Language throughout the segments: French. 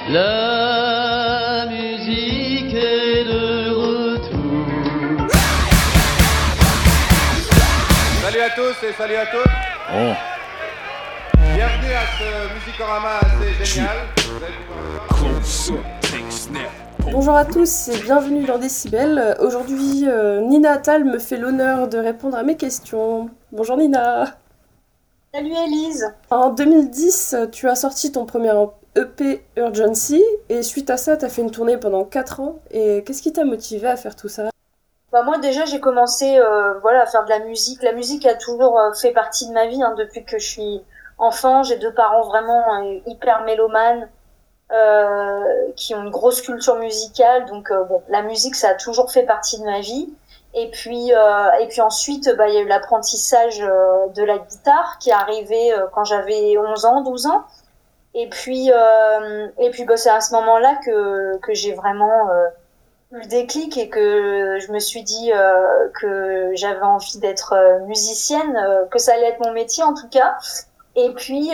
La musique est de retour. Salut à tous et salut à toutes. Oh. Bienvenue à ce Musicorama assez génial. Bonjour à tous et bienvenue dans Décibel. Aujourd'hui, Nina Attal me fait l'honneur de répondre à mes questions. Bonjour Nina. Salut Elise. En 2010, tu as sorti ton premier EP Urgency et suite à ça, tu as fait une tournée pendant 4 ans. Et qu'est-ce qui t'a motivé à faire tout ça ? Moi déjà j'ai commencé à faire de la musique. La musique a toujours fait partie de ma vie depuis que je suis enfant. J'ai 2 parents vraiment hyper mélomanes qui ont une grosse culture musicale. Donc la musique ça a toujours fait partie de ma vie. Et puis ensuite il y a eu l'apprentissage de la guitare qui est arrivé quand j'avais 11 ans, 12 ans. Et puis c'est à ce moment-là que j'ai vraiment eu le déclic et que je me suis dit que j'avais envie d'être musicienne, que ça allait être mon métier en tout cas. Et puis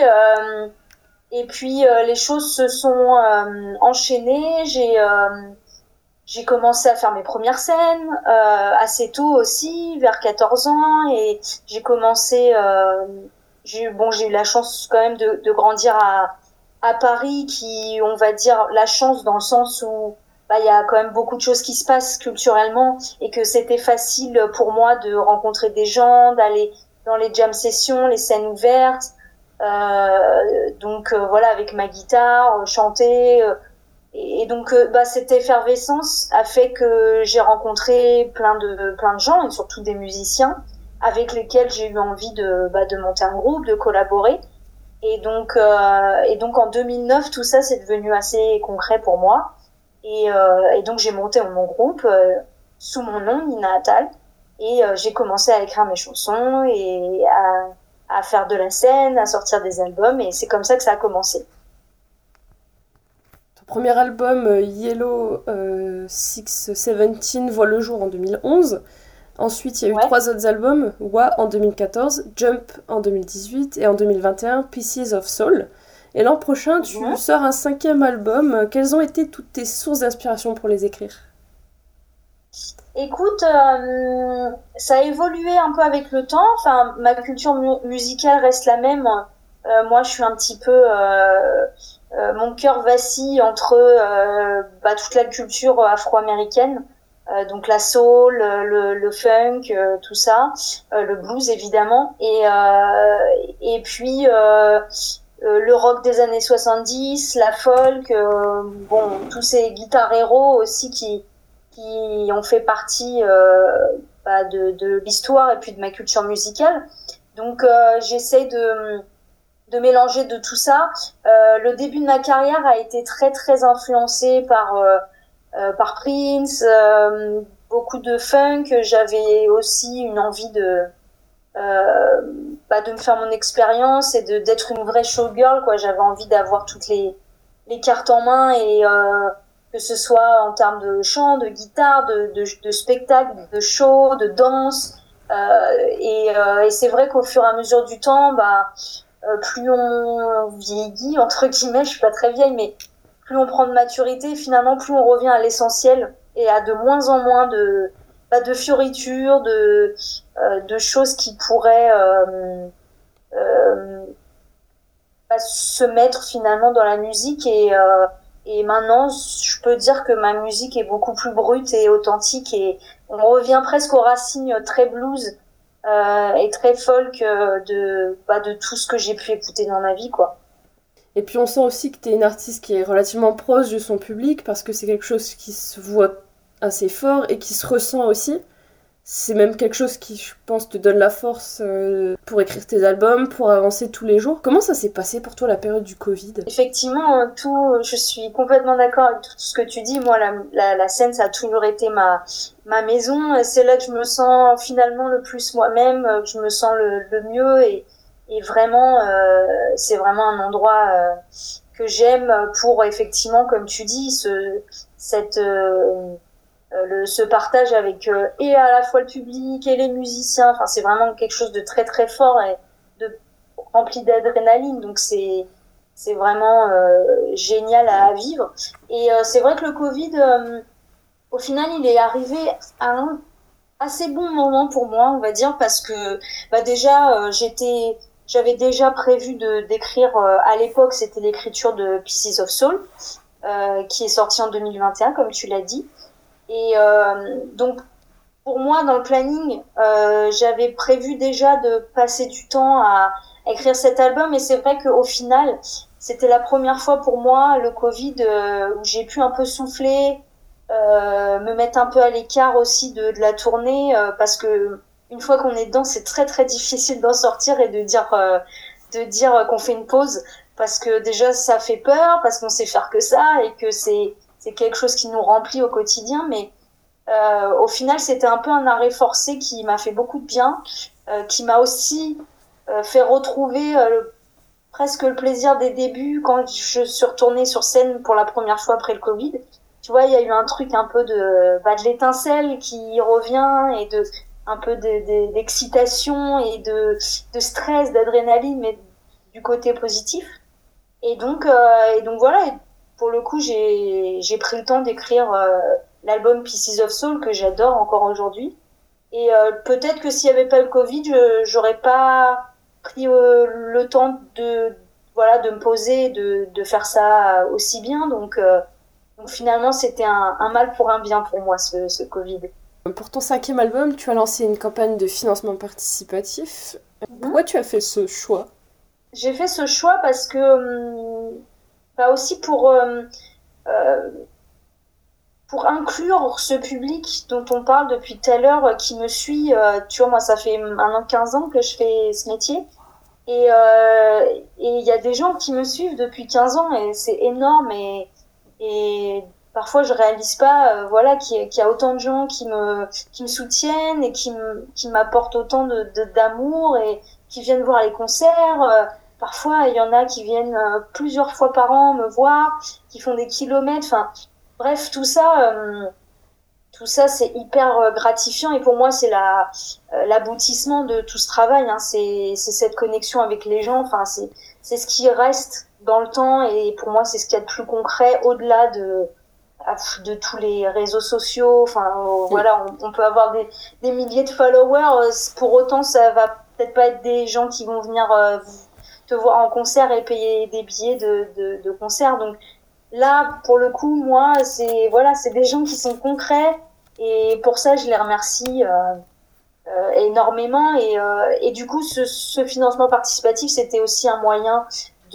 les choses se sont enchaînées. J'ai commencé à faire mes premières scènes assez tôt aussi, vers 14 ans, et j'ai commencé j'ai eu la chance quand même de grandir à Paris, qui on va dire la chance dans le sens où il y a quand même beaucoup de choses qui se passent culturellement et que c'était facile pour moi de rencontrer des gens, d'aller dans les jam sessions, les scènes ouvertes, avec ma guitare, chanter. Et donc cette effervescence a fait que j'ai rencontré plein de gens et surtout des musiciens avec lesquels j'ai eu envie de monter un groupe, de collaborer. Et donc en 2009 tout ça c'est devenu assez concret pour moi. Et donc j'ai monté mon groupe sous mon nom Nina Attal et j'ai commencé à écrire mes chansons et à faire de la scène, à sortir des albums, et c'est comme ça que ça a commencé. Ton premier album Yellow 617 voit le jour en 2011. Ensuite, il y a eu 3 autres albums, Wa en 2014, Jump en 2018 et en 2021, Pieces of Soul. Et l'an prochain, tu sors un 5e album. Quelles ont été toutes tes sources d'inspiration pour les écrire ? Écoute, ça a évolué un peu avec le temps. Enfin, ma culture musicale reste la même. Moi, je suis un petit peu... mon cœur vacille entre toute la culture afro-américaine. Donc la soul, le funk, tout ça. Le blues, évidemment. Et puis... le rock des années 70, la folk, tous ces guitares héros aussi qui ont fait partie de l'histoire et puis de ma culture musicale. Donc j'essaie de mélanger de tout ça. Le début de ma carrière a été très très influencé par Prince, beaucoup de funk. J'avais aussi une envie de me faire mon expérience et d'être une vraie showgirl, quoi. J'avais envie d'avoir toutes les cartes en main et que ce soit en termes de chant, de guitare, de spectacle, de show, de danse. Et c'est vrai qu'au fur et à mesure du temps, plus on vieillit, entre guillemets, je suis pas très vieille, mais plus on prend de maturité, finalement, plus on revient à l'essentiel et à de moins en moins de fioritures, de choses qui pourraient se mettre finalement dans la musique. Et maintenant, je peux dire que ma musique est beaucoup plus brute et authentique, et on revient presque aux racines très blues et très folk de tout ce que j'ai pu écouter dans ma vie, quoi. Et puis on sent aussi que t'es une artiste qui est relativement proche de son public, parce que c'est quelque chose qui se voit assez fort et qui se ressent aussi. C'est même quelque chose qui, je pense, te donne la force pour écrire tes albums, pour avancer tous les jours. Comment ça s'est passé pour toi la période du Covid ? Effectivement, je suis complètement d'accord avec tout ce que tu dis. Moi, la scène, ça a toujours été ma maison. C'est là que je me sens finalement le plus moi-même, que je me sens le mieux. Et vraiment, c'est vraiment un endroit que j'aime pour, effectivement, comme tu dis, ce partage avec et à la fois le public et les musiciens. Enfin, c'est vraiment quelque chose de très très fort et rempli d'adrénaline. Donc c'est c'est vraiment génial à vivre. Et c'est vrai que le Covid, au final, il est arrivé à un assez bon moment pour moi, on va dire, parce que déjà, j'avais déjà prévu d'écrire, à l'époque, c'était l'écriture de Pieces of Soul, qui est sorti en 2021, comme tu l'as dit. Et donc, pour moi, dans le planning, j'avais prévu déjà de passer du temps à écrire cet album. Et c'est vrai qu'au final, c'était la première fois pour moi, le Covid, où j'ai pu un peu souffler, me mettre un peu à l'écart aussi de la tournée, parce que une fois qu'on est dedans, c'est très très difficile d'en sortir et de dire qu'on fait une pause, parce que déjà ça fait peur, parce qu'on sait faire que ça et que c'est quelque chose qui nous remplit au quotidien. Mais au final, c'était un peu un arrêt forcé qui m'a fait beaucoup de bien, qui m'a aussi fait retrouver presque le plaisir des débuts quand je suis retournée sur scène pour la première fois après le Covid. Tu vois, il y a eu un truc un peu de l'étincelle qui revient, et un peu d'excitation et de stress, d'adrénaline, mais du côté positif. Et donc voilà, et pour le coup, j'ai pris le temps d'écrire l'album Pieces of Soul, que j'adore encore aujourd'hui. Et peut-être que s'il y avait pas le Covid, j'aurais pas pris le temps de me poser, de faire ça aussi bien. Donc finalement, c'était un mal pour un bien pour moi, ce Covid. Pour ton 5e album, tu as lancé une campagne de financement participatif. Pourquoi tu as fait ce choix ? J'ai fait ce choix parce que aussi pour inclure ce public dont on parle depuis tout à l'heure, qui me suit. Tu vois, moi, ça fait maintenant 15 ans que je fais ce métier. Et il y a des gens qui me suivent depuis 15 ans, et c'est énorme. Et parfois, je réalise pas qu'il y a autant de gens qui me soutiennent et qui m'apportent autant d'amour, et qui viennent voir les concerts. Parfois, il y en a qui viennent plusieurs fois par an me voir, qui font des kilomètres. Enfin, bref, tout ça, c'est hyper gratifiant, et pour moi, c'est l'aboutissement de tout ce travail. Hein. C'est cette connexion avec les gens. Enfin, c'est ce qui reste dans le temps, et pour moi, c'est ce qu'il y a de plus concret, au-delà de tous les réseaux sociaux. Enfin, voilà, on peut avoir des milliers de followers. Pour autant, ça va peut-être pas être des gens qui vont venir te voir en concert et payer des billets de concert. Donc là, pour le coup, moi, c'est des gens qui sont concrets, et pour ça, je les remercie énormément. Et du coup, ce financement participatif, c'était aussi un moyen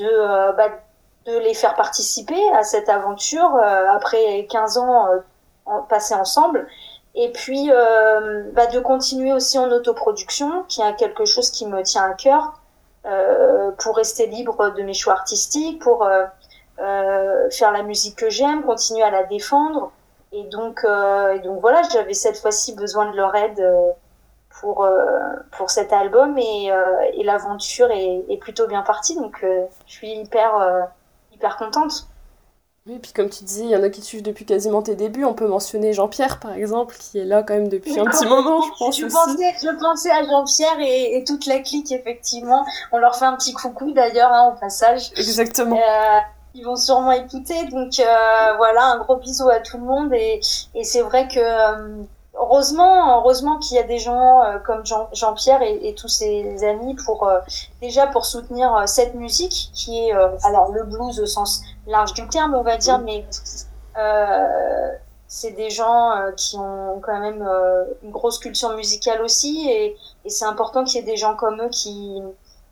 de les faire participer à cette aventure après 15 ans passés ensemble. Et puis de continuer aussi en autoproduction, qui est quelque chose qui me tient à cœur, pour rester libre de mes choix artistiques, pour faire la musique que j'aime, continuer à la défendre. Et donc voilà, j'avais cette fois-ci besoin de leur aide pour cet album, et l'aventure est plutôt bien partie. Donc je suis hyper contente. Oui, puis comme tu disais, il y en a qui te suivent depuis quasiment tes débuts. On peut mentionner Jean-Pierre, par exemple, qui est là quand même depuis un petit moment, je pense aussi. Je pensais à Jean-Pierre et toute la clique, effectivement. On leur fait un petit coucou, d'ailleurs, au passage. Exactement. Ils vont sûrement écouter. Donc voilà, un gros bisou à tout le monde. Et c'est vrai que heureusement qu'il y a des gens comme Jean-Pierre et tous ses amis déjà pour soutenir cette musique qui est alors le blues au sens large du terme, on va dire, mais c'est des gens qui ont quand même une grosse culture musicale aussi, et c'est important qu'il y ait des gens comme eux qui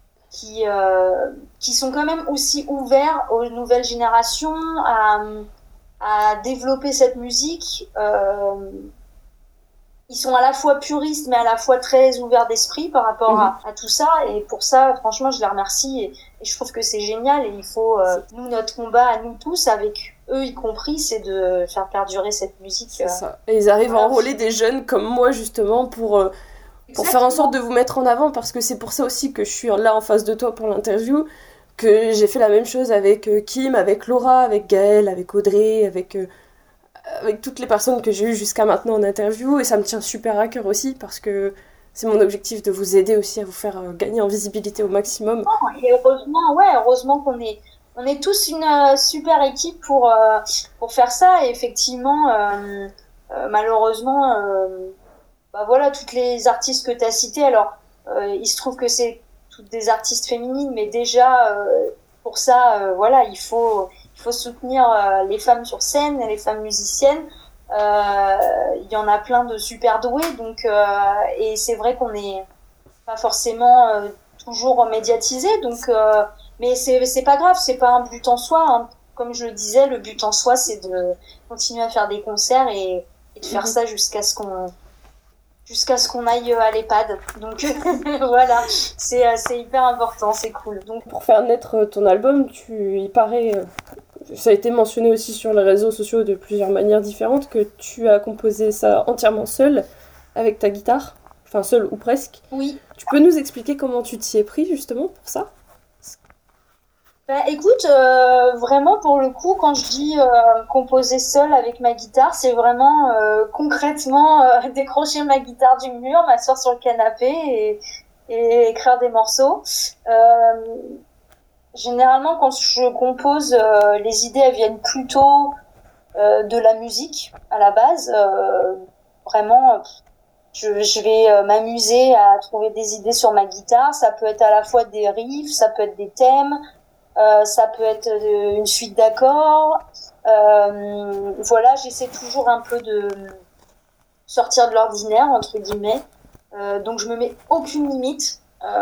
sont quand même aussi ouverts aux nouvelles générations, à développer cette musique. Ils sont à la fois puristes, mais à la fois très ouverts d'esprit par rapport à tout ça. Et pour ça, franchement, je les remercie. Et je trouve que c'est génial. Et il faut, nous, notre combat à nous tous, avec eux y compris, c'est de faire perdurer cette musique. C'est ça. Et ils arrivent à enrôler des jeunes comme moi, justement, pour faire en sorte de vous mettre en avant. Parce que c'est pour ça aussi que je suis là en face de toi pour l'interview. Que j'ai fait la même chose avec Kim, avec Laura, avec Gaëlle, avec Audrey, avec toutes les personnes que j'ai eues jusqu'à maintenant en interview, et ça me tient super à cœur aussi, parce que c'est mon objectif de vous aider aussi à vous faire gagner en visibilité au maximum. Et heureusement qu'on est on est tous une super équipe pour faire ça. Et effectivement, malheureusement, bah voilà, toutes les artistes que tu as citées, alors il se trouve que c'est toutes des artistes féminines, mais déjà pour ça, voilà, il faut soutenir les femmes sur scène, les femmes musiciennes. Il y en a plein de super doués, donc et c'est vrai qu'on n'est pas forcément toujours médiatisé, donc mais c'est pas grave, c'est pas un but en soi, hein. Comme je le disais, le but en soi, c'est de continuer à faire des concerts et de faire ça jusqu'à ce qu'on aille à l'EHPAD. Donc voilà, c'est hyper important, c'est cool. Donc Pour faire naître ton album, il paraît, ça a été mentionné aussi sur les réseaux sociaux de plusieurs manières différentes, que tu as composé ça entièrement seul, avec ta guitare, enfin seul ou presque. oui. Tu peux nous expliquer comment tu t'y es pris justement pour ça ? Bah écoute, vraiment pour le coup, quand je dis composer seule avec ma guitare, c'est vraiment concrètement décrocher ma guitare du mur, m'asseoir sur le canapé et écrire des morceaux. Généralement, quand je compose, les idées elles viennent plutôt de la musique à la base. Vraiment, je vais m'amuser à trouver des idées sur ma guitare. Ça peut être à la fois des riffs, ça peut être des thèmes. Ça peut être une suite d'accords. Voilà, j'essaie toujours un peu de sortir de l'ordinaire, entre guillemets. Donc je me mets aucune limite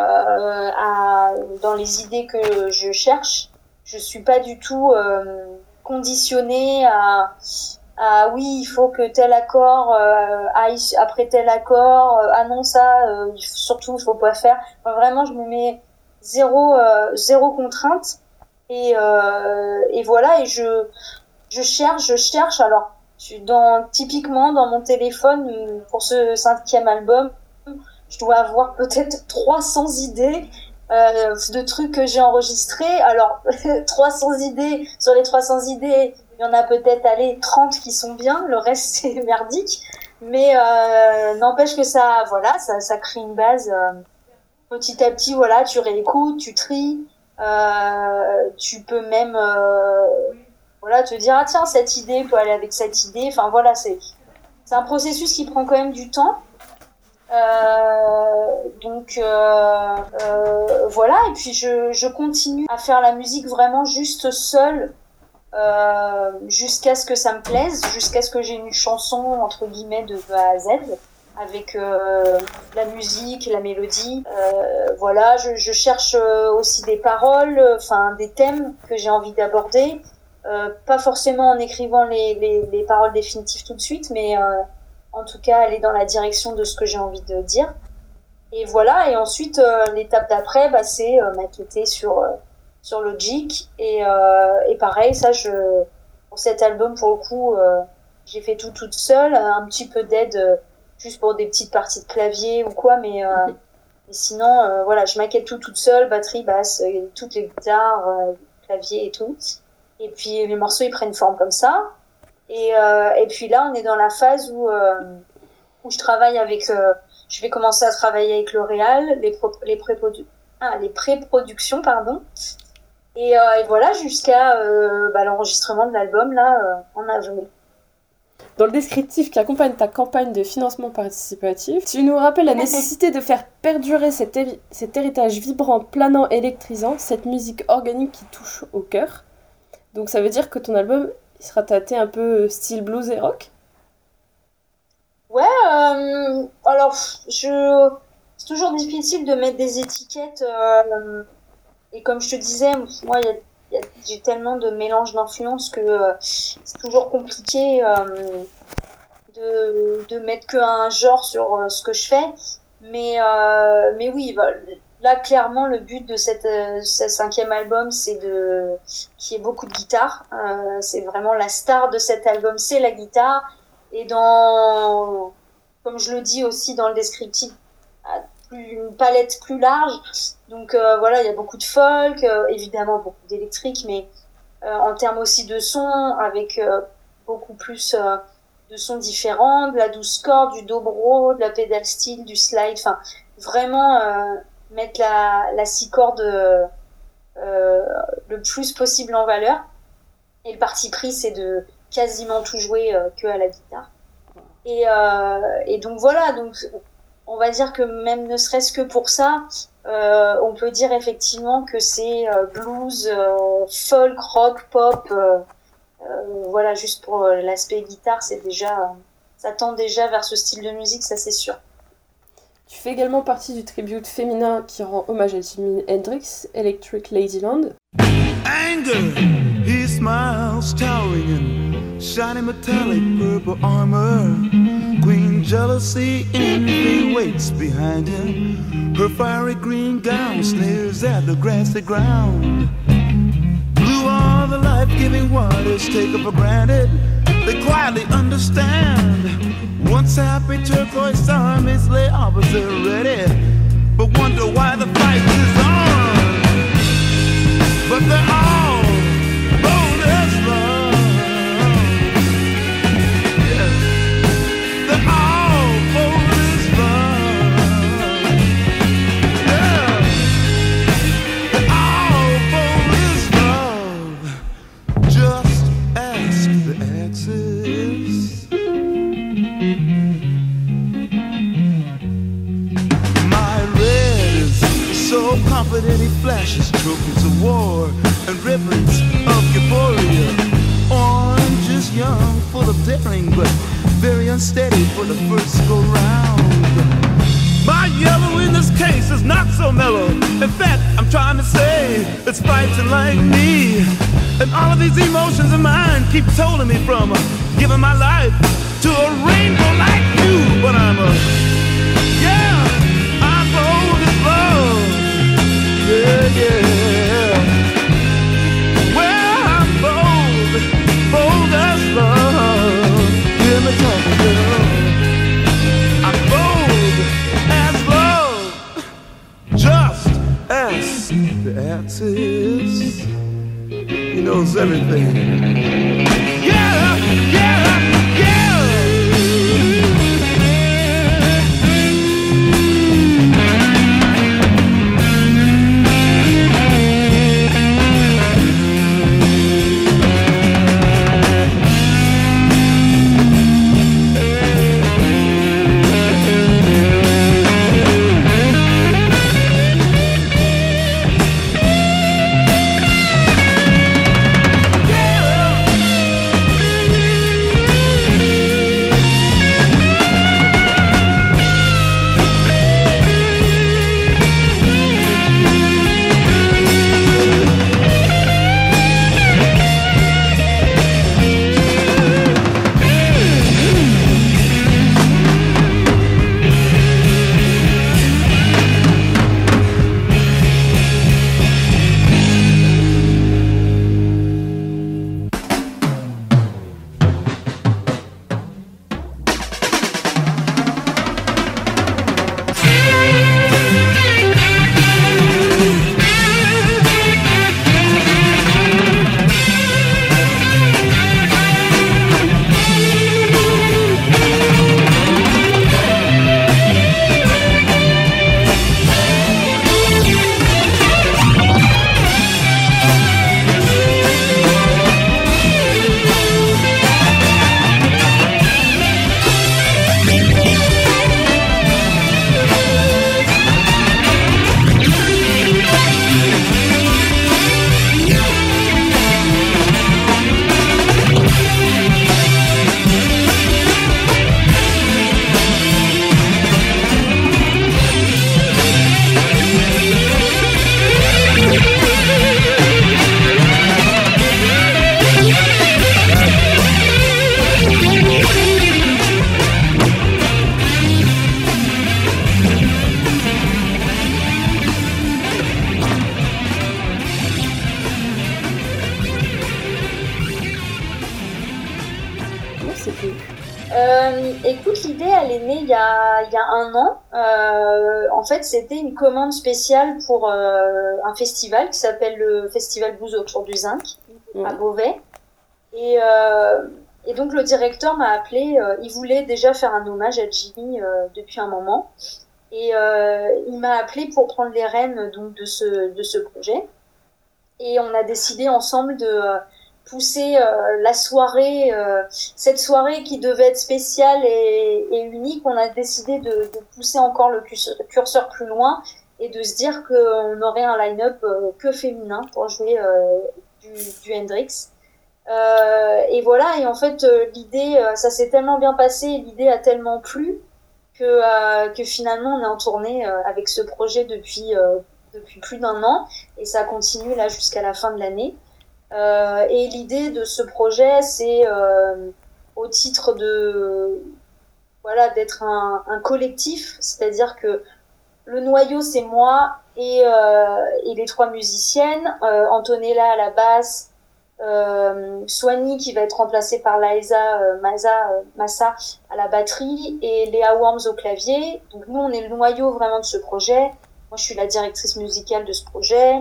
dans les idées que je cherche. Je suis pas du tout conditionnée à oui, il faut que tel accord aille après tel accord. Ah non, ça, surtout, il faut pas faire. Enfin, vraiment, je me mets zéro contrainte. Et voilà, et je cherche. Alors, typiquement dans mon téléphone, pour ce 5e album, je dois avoir peut-être 300 idées de trucs que j'ai enregistrés. Alors, 300 idées, sur les 300 idées, il y en a peut-être, 30 qui sont bien, le reste c'est merdique. Mais n'empêche que ça crée une base. Petit à petit, voilà, tu réécoutes, tu tries. Tu peux même voilà, te dire tiens, cette idée peut aller avec cette idée. Enfin voilà, c'est un processus qui prend quand même du temps. Donc voilà, et puis je continue à faire la musique vraiment juste seule jusqu'à ce que ça me plaise, jusqu'à ce que j'ai une chanson entre guillemets de A à Z avec la musique, la mélodie. Voilà, je cherche aussi des paroles, enfin des thèmes que j'ai envie d'aborder. Pas forcément en écrivant les paroles définitives tout de suite, mais en tout cas aller dans la direction de ce que j'ai envie de dire. Et voilà, et ensuite l'étape d'après, bah, c'est maqueter sur Logic. Et pareil, ça, pour cet album, pour le coup, j'ai fait tout toute seule, un petit peu d'aide juste pour des petites parties de clavier ou quoi, mais sinon, voilà, je maquette tout toute seule, batterie, basse, toutes les guitares, clavier et tout. Et puis les morceaux, ils prennent forme comme ça. Et puis là, on est dans la phase où je travaille avec... je vais commencer à travailler avec L'Oréal, les pré-productions, pardon. Et voilà, jusqu'à l'enregistrement de l'album, là, en avril. Dans le descriptif qui accompagne ta campagne de financement participatif, tu nous rappelles la nécessité de faire perdurer cet héritage vibrant, planant, électrisant, cette musique organique qui touche au cœur. Donc ça veut dire que ton album, il sera tâté un peu style blues et rock ? Ouais, alors c'est toujours difficile de mettre des étiquettes. Et comme je te disais, moi, j'ai tellement de mélange d'influences que c'est toujours compliqué de mettre qu'un genre sur ce que je fais. Mais oui, bah, là, clairement, le but de ce 5e album, c'est qu'il y ait beaucoup de guitare. C'est vraiment la star de cet album, c'est la guitare. Et comme je le dis aussi dans le descriptif, une palette plus large. Donc voilà, il y a beaucoup de folk, évidemment beaucoup d'électrique, mais en termes aussi de son, avec beaucoup plus de sons différents, de la douce corde, du dobro, de la pédale steel, du slide, enfin vraiment mettre la 6 cordes le plus possible en valeur. Et le parti pris, c'est de quasiment tout jouer que à la guitare. Et donc voilà, donc on va dire que même ne serait-ce que pour ça, on peut dire effectivement que c'est blues, folk, rock, pop. Voilà, juste pour l'aspect guitare, c'est déjà, ça tend déjà vers ce style de musique, ça c'est sûr. Tu fais également partie du tribute féminin qui rend hommage à Jimi Hendrix, Electric Ladyland. Anger, he smiles, towering in shiny metallic purple armor. Queen jealousy, envy waits behind him. Her fiery green gown sneers at the grassy ground. Blue are the life-giving waters taken for granted. They quietly understand. Once happy turquoise armies lay opposite ready, but wonder why the fight is on. But they're all bold as love. Yeah. They're all bold as love. Yeah. They're all bold as love. Just ask the axis. My red is so confident he flashes trophies of war and ribbons of euphoria. Orange is young, full of daring, but very unsteady for the first go round. My yellow in this case is not so mellow. In fact, I'm trying to say it's fighting like me. And all of these emotions of mine keep tolling me from giving my life to a rainbow like you. But I'm bold as love. Yeah, yeah. Well, I'm bold as love. Hear me talking, girl. I'm bold as love. Just ask the axis. He knows everything. Yeah, yeah, yeah. Écoute, l'idée, elle est née il y a un an. En fait, c'était une commande spéciale pour un festival qui s'appelle le Festival Blues autour du Zinc, à Beauvais. Et donc, le directeur m'a appelé. Il voulait déjà faire un hommage à Jimi depuis un moment. Et il m'a appelé pour prendre les rênes donc, de ce projet. Et on a décidé ensemble de pousser la soirée, cette soirée qui devait être spéciale et unique. On a décidé de pousser encore le curseur plus loin et de se dire qu'on aurait un line-up que féminin pour jouer du Hendrix. Et voilà, et en fait l'idée, ça s'est tellement bien passé, l'idée a tellement plu que finalement on est en tournée avec ce projet depuis plus d'1 an, et ça continue là jusqu'à la fin de l'année. Et l'idée de ce projet, c'est au titre de d'être un collectif, c'est-à-dire que le noyau c'est moi et les 3 musiciennes, Antonella à la basse, Swanee qui va être remplacée par Liza Massa à la batterie et Léa Worms au clavier. Donc nous on est le noyau vraiment de ce projet. Moi je suis la directrice musicale de ce projet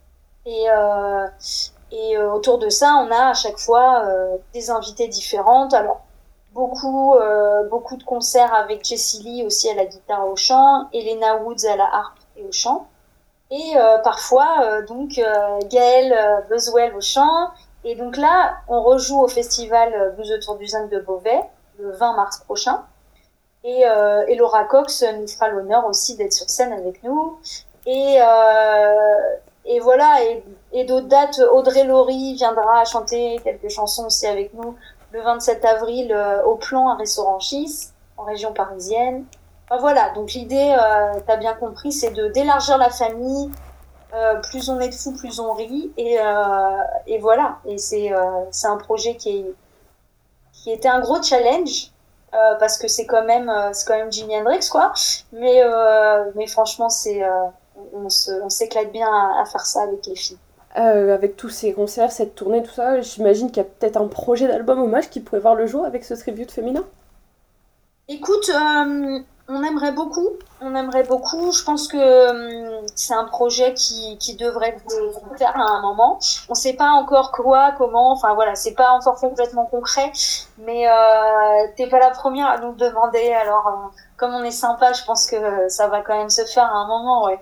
et autour de ça on a à chaque fois des invités différentes. Alors beaucoup de concerts avec Jessie Lee aussi à la guitare et au chant, Elena Woods à la harpe et au chant. Et parfois Gaëlle Buswell au chant. Et donc là, on rejoue au festival Blues autour du Zinc de Beauvais le 20 mars prochain. Et Laura Cox nous fera l'honneur aussi d'être sur scène avec nous. Et voilà. Et d'autres dates, Audrey Laurie viendra chanter quelques chansons aussi avec nous le 27 avril au Plan à Ressoranchis, en région parisienne. Enfin, voilà, donc l'idée, t'as bien compris, c'est d'élargir la famille. Plus on est de fous, plus on rit, et voilà. Et c'est un projet qui était un gros challenge parce que c'est quand même Jimi Hendrix quoi. Mais franchement on s'éclate bien à faire ça avec les filles. Avec tous ces concerts, cette tournée, tout ça, j'imagine qu'il y a peut-être un projet d'album hommage qui pourrait voir le jour avec ce tribute féminin. Écoute, on aimerait beaucoup. Je pense que c'est un projet qui devrait se faire à un moment. On sait pas encore quoi, comment. Enfin voilà, c'est pas encore complètement concret. Mais t'es pas la première à nous le demander. Alors comme on est sympa, je pense que ça va quand même se faire à un moment, ouais.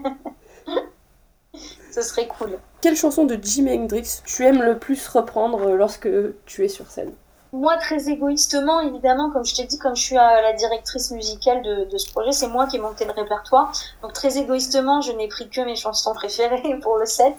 Ce serait cool. Quelle chanson de Jimi Hendrix tu aimes le plus reprendre lorsque tu es sur scène ? Moi, très égoïstement, évidemment, comme je t'ai dit, comme je suis la directrice musicale de ce projet, c'est moi qui ai monté le répertoire. Donc, très égoïstement, je n'ai pris que mes chansons préférées pour le set.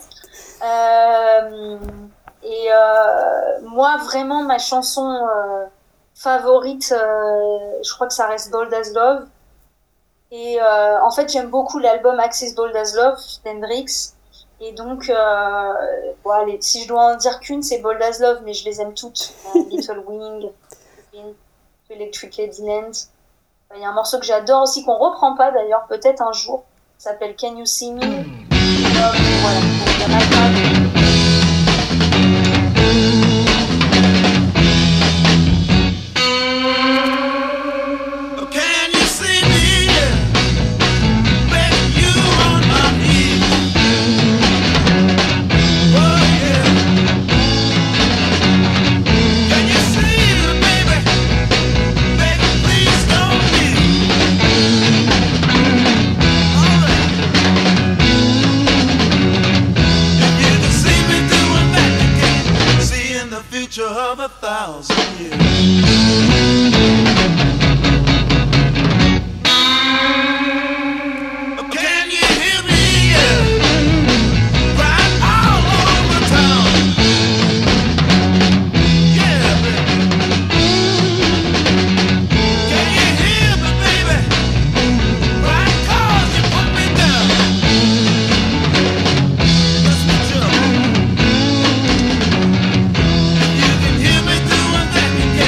Moi, vraiment, ma chanson favorite, je crois que ça reste Bold as Love. Et en fait, j'aime beaucoup l'album Axis Bold as Love d'Hendrix. Et donc, allez, si je dois en dire qu'une, c'est Bold as Love, mais je les aime toutes. Little Wing, Electric Ladyland. Il y a un morceau que j'adore aussi, qu'on reprend pas d'ailleurs, peut-être un jour. Ça s'appelle Can You See Me? Voilà, donc il y en a plein. Of 1,000 years. Can you hear me? Right all over town. Yeah, baby. Can you hear me, baby? Right 'cause you put me down. Let's be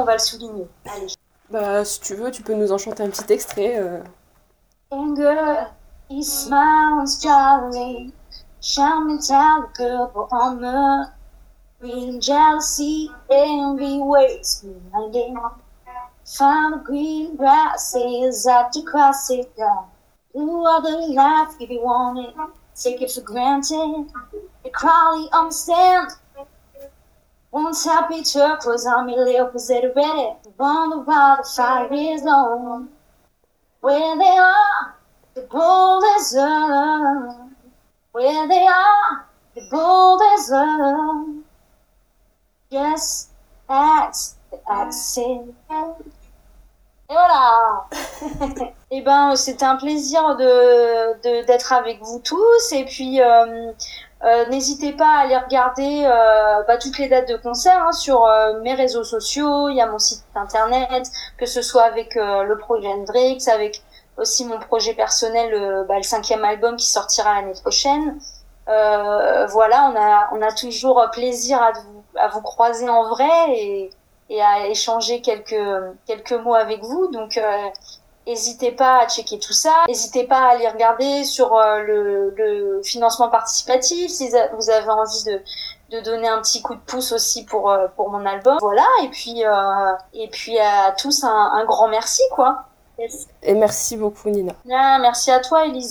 va le souligner. Allez. Bah, si tu veux, tu peux nous en chanter un petit extrait. Anger, he smiles jolly, shine metallic purple armor, green jealousy, envy waits behind him. Find the green grass, is out to cross it down. Blue other life if you want it, take it for granted. You probably understand. Once happy turquoise, I'm a little opposite ready. Wonder why the fire is on. Where they are, the bold as love. Where they are, the bold as love. Just ask the accent. Et voilà. Et ben, c'était un plaisir d'être avec vous tous. Et puis, n'hésitez pas à aller regarder toutes les dates de concert sur mes réseaux sociaux. Il y a mon site internet, que ce soit avec le projet Hendrix, avec aussi mon projet personnel, le 5e album qui sortira l'année prochaine. Voilà, on a toujours plaisir à vous croiser en vrai et à échanger quelques mots avec vous. Donc, n'hésitez pas à checker tout ça. N'hésitez pas à aller regarder sur le financement participatif si vous avez envie de donner un petit coup de pouce aussi pour mon album. Voilà, et puis à tous un grand merci, quoi. Yes. Et merci beaucoup, Nina. Merci à toi, Elise.